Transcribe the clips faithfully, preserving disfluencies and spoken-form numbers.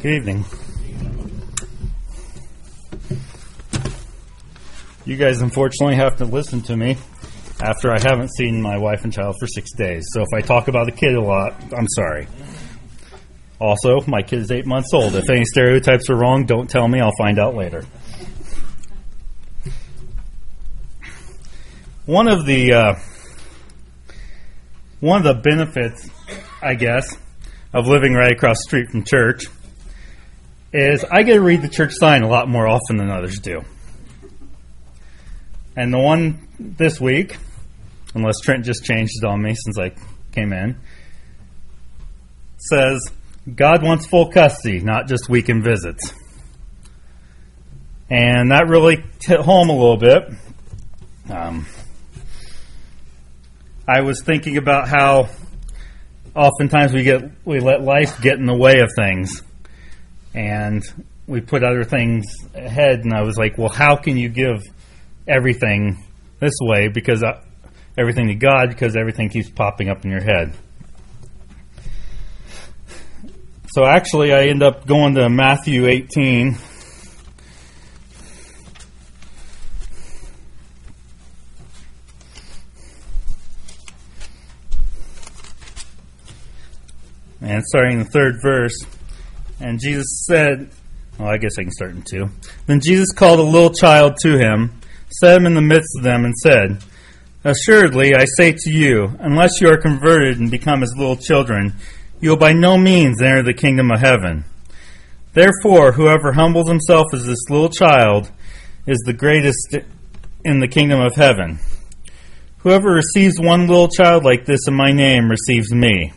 Good evening. You guys unfortunately have to listen to me after I haven't seen my wife and child for six days. So if I talk about the kid a lot, I'm sorry. Also, my kid is eight months old. If any stereotypes are wrong, don't tell me. I'll find out later. One of the uh, one of the benefits, I guess, of living right across the street from church is I get to read the church sign a lot more often than others do. And the one this week, unless Trent just changed it on me since I came in, says, God wants full custody, not just weekend visits. And that really hit home a little bit. Um, I was thinking about how oftentimes we get we let life get in the way of things. And we put other things ahead, and I was like, well, how can you give everything this way, because uh, everything to God, because everything keeps popping up in your head. So actually, I end up going to Matthew eighteen. And starting in the third verse. And Jesus said, well, I guess I can start in two. Then Jesus called a little child to him, set him in the midst of them, and said, Assuredly, I say to you, unless you are converted and become as little children, you will by no means enter the kingdom of heaven. Therefore, whoever humbles himself as this little child is the greatest in the kingdom of heaven. Whoever receives one little child like this in my name receives me.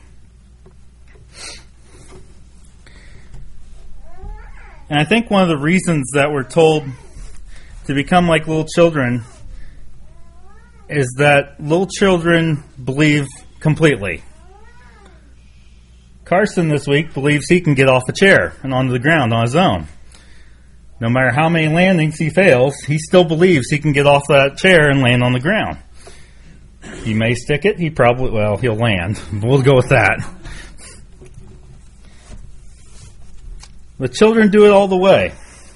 And I think one of the reasons that we're told to become like little children is that little children believe completely. Carson this week believes he can get off a chair and onto the ground on his own. No matter how many landings he fails, he still believes he can get off that chair and land on the ground. He may stick it, he probably, well, he'll land. We'll go with that. The children do it all the way.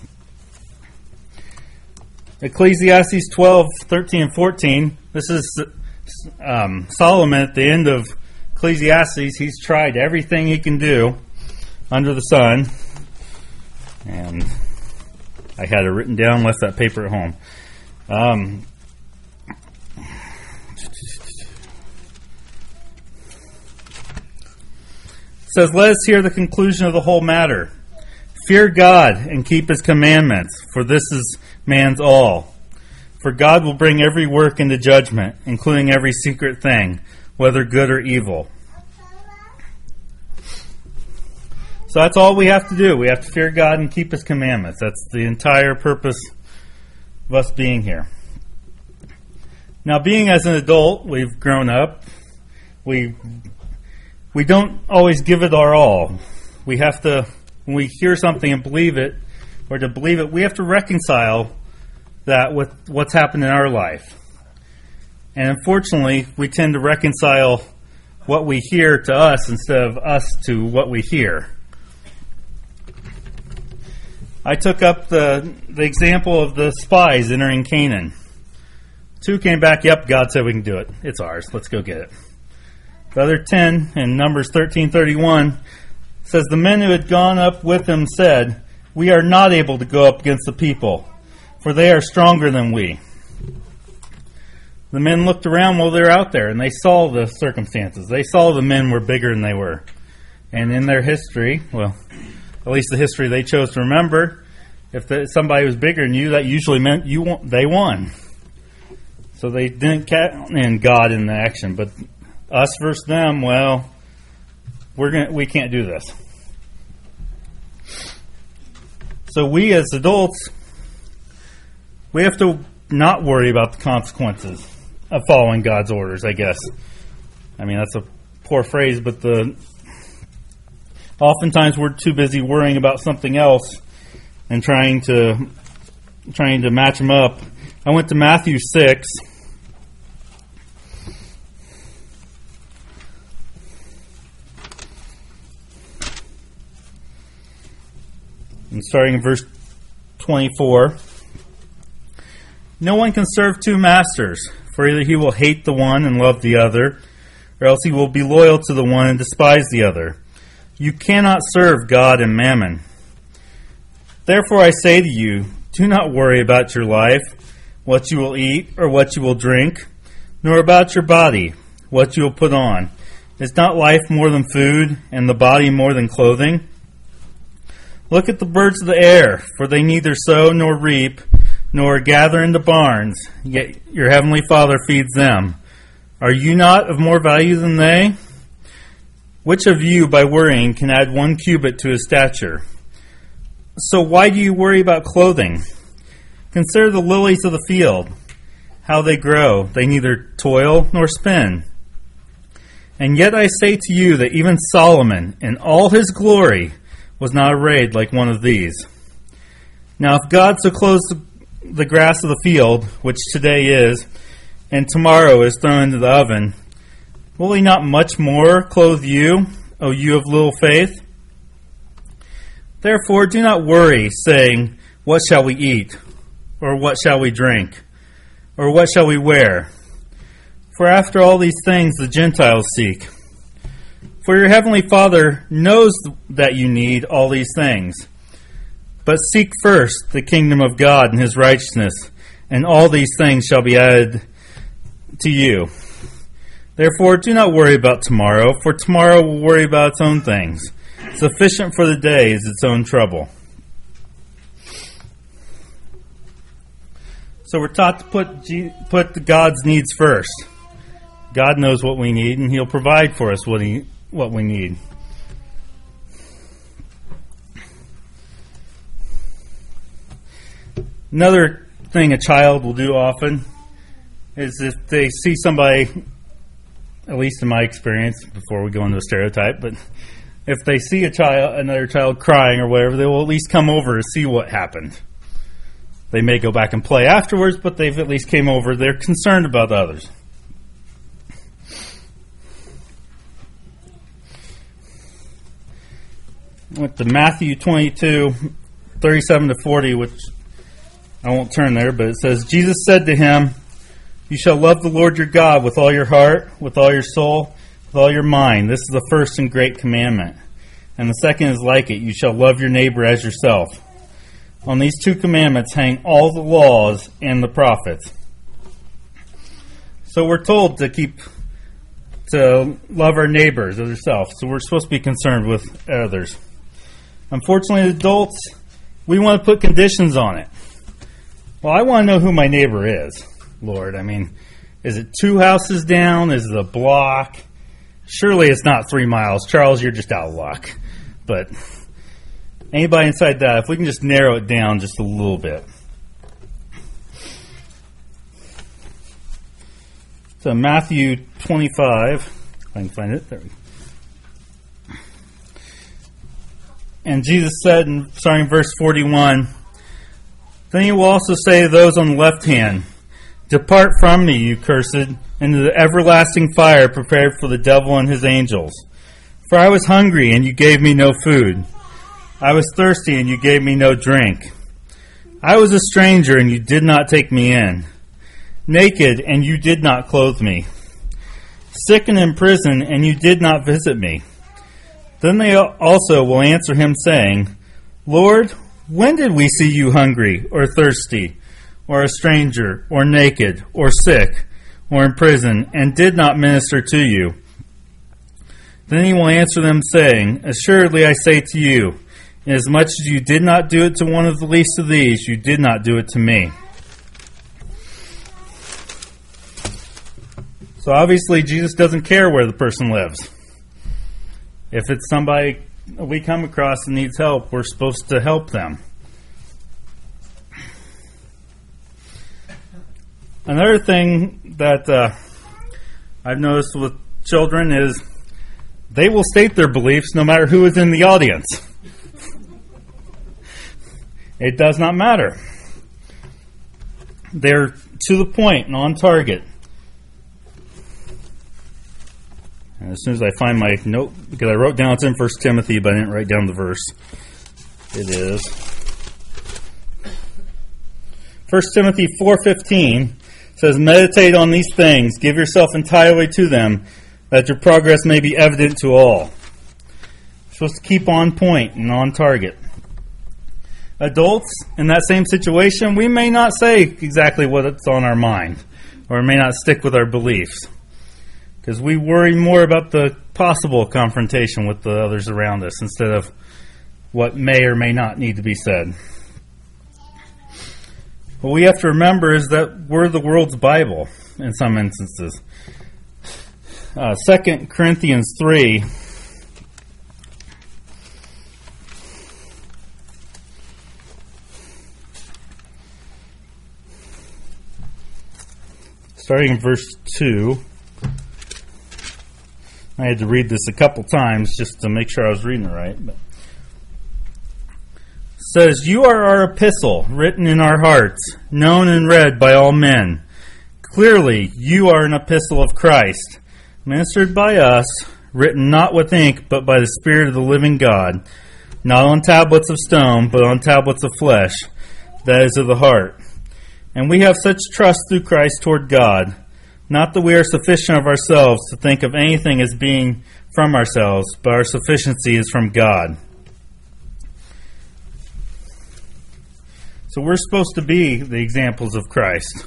Ecclesiastes twelve, thirteen, and fourteen. This is um, Solomon at the end of Ecclesiastes. He's tried everything he can do under the sun. And I had it written down, left that paper at home. Um, it says, Let us hear the conclusion of the whole matter. Fear God and keep his commandments, for this is man's all. For God will bring every work into judgment, including every secret thing, whether good or evil. So that's all we have to do. We have to fear God and keep his commandments. That's the entire purpose of us being here. Now, being as an adult, we've grown up. We we don't always give it our all. We have to... When we hear something and believe it, or to believe it, we have to reconcile that with what's happened in our life. And unfortunately, we tend to reconcile what we hear to us instead of us to what we hear. I took up the, the example of the spies entering Canaan. Two came back, yep, God said we can do it. It's ours. Let's go get it. The other ten, in Numbers thirteen thirty-one, says, The men who had gone up with him said, We are not able to go up against the people, for they are stronger than we. The men looked around while they were out there, and they saw the circumstances. They saw the men were bigger than they were. And in their history, well, at least the history they chose to remember, if the, somebody was bigger than you, that usually meant you won, they won. So they didn't count in God in the action. But us versus them, well, we're gonna we can't do this. So we as adults, we have to not worry about the consequences of following God's orders, I guess. I mean, that's a poor phrase, but the oftentimes we're too busy worrying about something else and trying to trying to match them up. I went to Matthew six. And starting in verse twenty-four, no one can serve two masters, for either he will hate the one and love the other, or else he will be loyal to the one and despise the other. You cannot serve God and mammon. Therefore I say to you, do not worry about your life, what you will eat or what you will drink, nor about your body, what you will put on. Is not life more than food, and the body more than clothing? Look at the birds of the air, for they neither sow nor reap, nor gather into barns, yet your heavenly Father feeds them. Are you not of more value than they? Which of you, by worrying, can add one cubit to his stature? So why do you worry about clothing? Consider the lilies of the field, how they grow. They neither toil nor spin. And yet I say to you that even Solomon, in all his glory, was not arrayed like one of these. Now if God so clothes the grass of the field, which today is, and tomorrow is thrown into the oven, will he not much more clothe you, O you of little faith? Therefore do not worry, saying, what shall we eat? Or what shall we drink? Or what shall we wear? For after all these things the Gentiles seek. For your heavenly Father knows that you need all these things. But seek first the kingdom of God and his righteousness, and all these things shall be added to you. Therefore do not worry about tomorrow, for tomorrow will worry about its own things. Sufficient for the day is its own trouble. So we're taught to put G- put God's needs first. God knows what we need, and he'll provide for us what he what we need. Another thing a child will do often is if they see somebody, at least in my experience, before we go into a stereotype, but if they see a child, another child crying or whatever, they will at least come over to see what happened. They may go back and play afterwards, but they've at least came over. They're concerned about others. Went to Matthew twenty-two, thirty-seven to forty, which I won't turn there, but it says, Jesus said to him, you shall love the Lord your God with all your heart, with all your soul, with all your mind. This is the first and great commandment. And the second is like it. You shall love your neighbor as yourself. On these two commandments hang all the laws and the prophets. So we're told to keep, to love our neighbors as ourselves. So we're supposed to be concerned with others. Unfortunately, adults, we want to put conditions on it. Well, I want to know who my neighbor is, Lord. I mean, is it two houses down? Is it a block? Surely it's not three miles. Charles, you're just out of luck. But anybody inside that, if we can just narrow it down just a little bit. So Matthew twenty-five, if I can find it. There we go. And Jesus said, in, starting in verse forty-one, then he will also say to those on the left hand, depart from me, you cursed, into the everlasting fire prepared for the devil and his angels. For I was hungry, and you gave me no food. I was thirsty, and you gave me no drink. I was a stranger, and you did not take me in. Naked, and you did not clothe me. Sick and in prison, and you did not visit me. Then they also will answer him, saying, Lord, when did we see you hungry, or thirsty, or a stranger, or naked, or sick, or in prison, and did not minister to you? Then he will answer them, saying, assuredly I say to you, inasmuch as you did not do it to one of the least of these, you did not do it to me. So obviously Jesus doesn't care where the person lives. If it's somebody we come across and needs help, we're supposed to help them. Another thing that uh, I've noticed with children is they will state their beliefs no matter who is in the audience. It does not matter. They're to the point and on target. And as soon as I find my note, because I wrote down it's in First Timothy, but I didn't write down the verse. It is First Timothy four fifteen says, meditate on these things, give yourself entirely to them, that your progress may be evident to all. You're supposed to keep on point and on target. Adults, in that same situation, we may not say exactly what's on our mind, or may not stick with our beliefs, because we worry more about the possible confrontation with the others around us instead of what may or may not need to be said. What we have to remember is that we're the world's Bible in some instances. Uh, Second Corinthians three, starting in verse two. I had to read this a couple times just to make sure I was reading it right. But it says, you are our epistle, written in our hearts, known and read by all men. Clearly, you are an epistle of Christ, ministered by us, written not with ink, but by the Spirit of the living God, not on tablets of stone, but on tablets of flesh, that is of the heart. And we have such trust through Christ toward God, not that we are sufficient of ourselves to think of anything as being from ourselves, but our sufficiency is from God. So we're supposed to be the examples of Christ.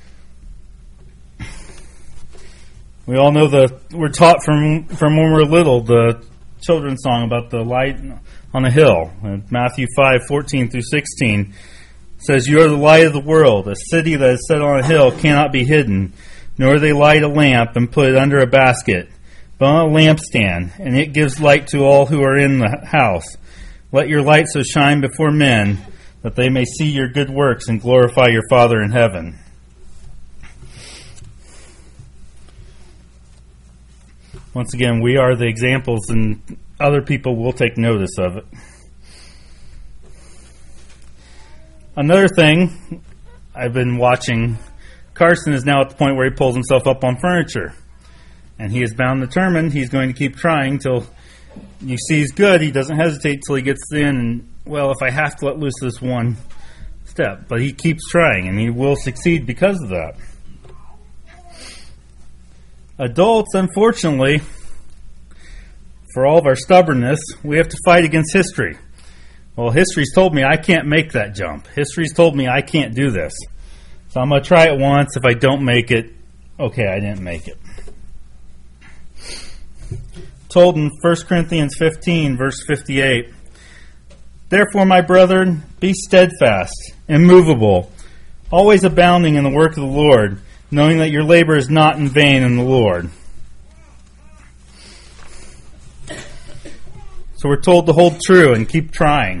We all know the we're taught from from when we're little the children's song about the light on a hill. Matthew five fourteen through sixteen says, "You are the light of the world. A city that is set on a hill cannot be hidden. Nor do they light a lamp and put it under a basket, but on a lampstand, and it gives light to all who are in the house. Let your light so shine before men, that they may see your good works and glorify your Father in heaven." Once again, we are the examples, and other people will take notice of it. Another thing I've been watching, Carson is now at the point where he pulls himself up on furniture. And he is bound and determined he's going to keep trying till you see he's good. He doesn't hesitate till he gets in and, well, if I have to let loose this one step. But he keeps trying, and he will succeed because of that. Adults, unfortunately, for all of our stubbornness, we have to fight against history. Well, history's told me I can't make that jump. History's told me I can't do this. So I'm going to try it once. If I don't make it, okay, I didn't make it. Told in First Corinthians fifteen, verse fifty-eight, "Therefore, my brethren, be steadfast, immovable, always abounding in the work of the Lord, knowing that your labor is not in vain in the Lord." So we're told to hold true and keep trying.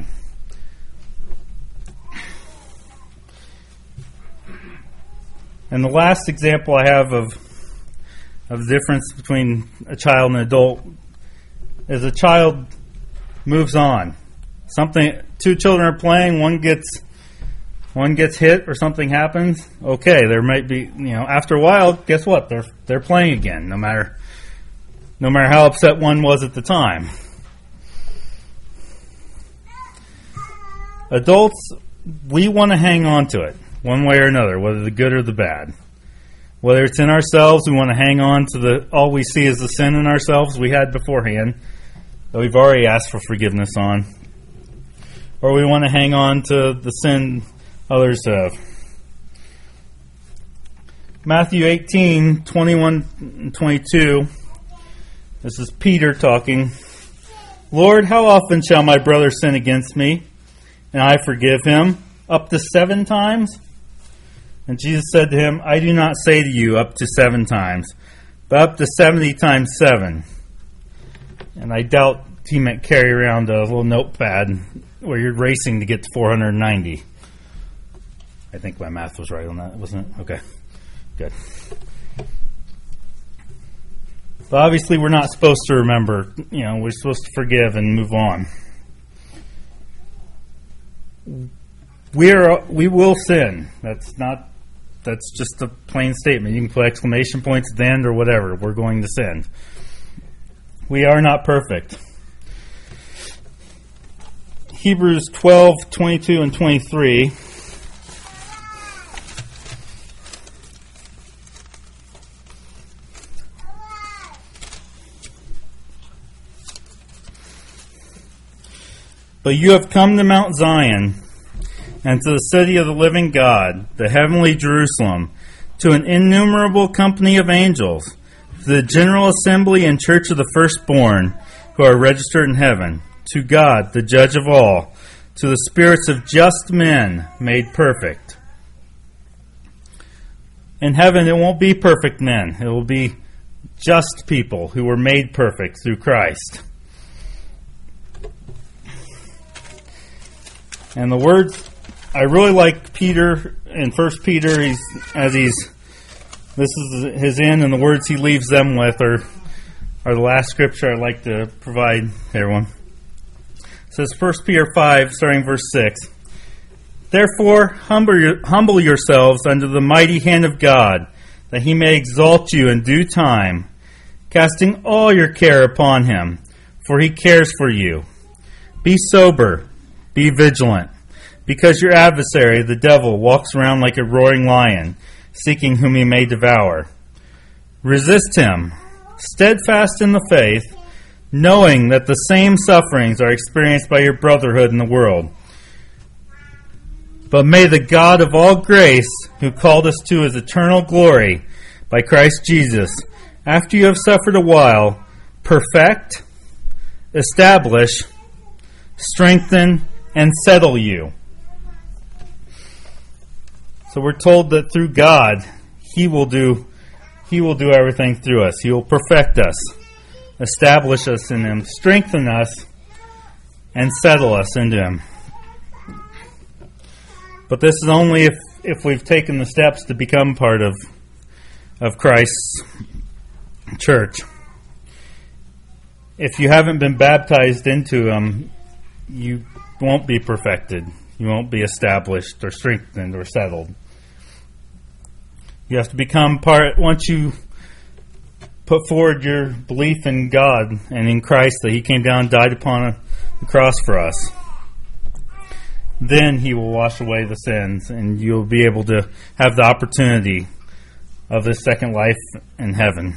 And the last example I have of of the difference between a child and an adult is a child moves on. Something two children are playing, one gets one gets hit or something happens. Okay, there might be, you know, after a while, guess what? They're they're playing again, no matter no matter how upset one was at the time. Adults, we want to hang on to it, one way or another, whether the good or the bad. Whether it's in ourselves, we want to hang on to the all we see is the sin in ourselves we had beforehand, that we've already asked for forgiveness on. Or we want to hang on to the sin others have. Matthew eighteen, twenty-one and twenty-two. This is Peter talking. "Lord, how often shall my brother sin against me, and I forgive him? Up to seven times? And Jesus said to him, I do not say to you up to seven times, but up to seventy times seven. And I doubt he meant carry around a little notepad where you're racing to get to four hundred ninety. I think my math was right on that, wasn't it? Okay, good. But obviously we're not supposed to remember, you know, we're supposed to forgive and move on. We are, we will sin. That's not, that's just a plain statement. You can put exclamation points at the end or whatever. We're going to sin. We are not perfect. Hebrews twelve, twenty-two, and twenty-three. But you have come to Mount Zion, and to the city of the living God, the heavenly Jerusalem, to an innumerable company of angels, to the general assembly and church of the firstborn who are registered in heaven, to God, the judge of all, to the spirits of just men made perfect. In heaven, it won't be perfect men. It will be just people who were made perfect through Christ. And the words, I really like Peter in First Peter, he's, as he's, this is his end, and the words he leaves them with are, are the last scripture I'd like to provide to everyone. It says First Peter five, starting verse six. Therefore, humble, your, humble yourselves under the mighty hand of God, that he may exalt you in due time, casting all your care upon him, for he cares for you. Be sober. Be vigilant, because your adversary, the devil, walks around like a roaring lion, seeking whom he may devour. Resist him, steadfast in the faith, knowing that the same sufferings are experienced by your brotherhood in the world. But may the God of all grace, who called us to his eternal glory by Christ Jesus, after you have suffered a while, perfect, establish, strengthen, and settle you. So we're told that through God, He will do He will do everything through us. He will perfect us, establish us in Him, strengthen us, and settle us into Him. But this is only if, if we've taken the steps to become part of, of Christ's church. If you haven't been baptized into Him, you won't be perfected. You won't be established or strengthened or settled. You have to become part, once you put forward your belief in God and in Christ, that He came down and died upon the cross for us, then He will wash away the sins, and you'll be able to have the opportunity of this second life in heaven.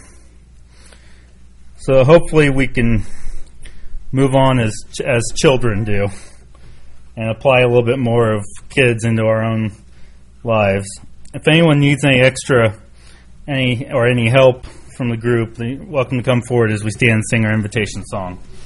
So hopefully we can move on as as children do, and apply a little bit more of kids into our own lives. If anyone needs any extra, any or any help from the group, they're welcome to come forward as we stand and sing our invitation song.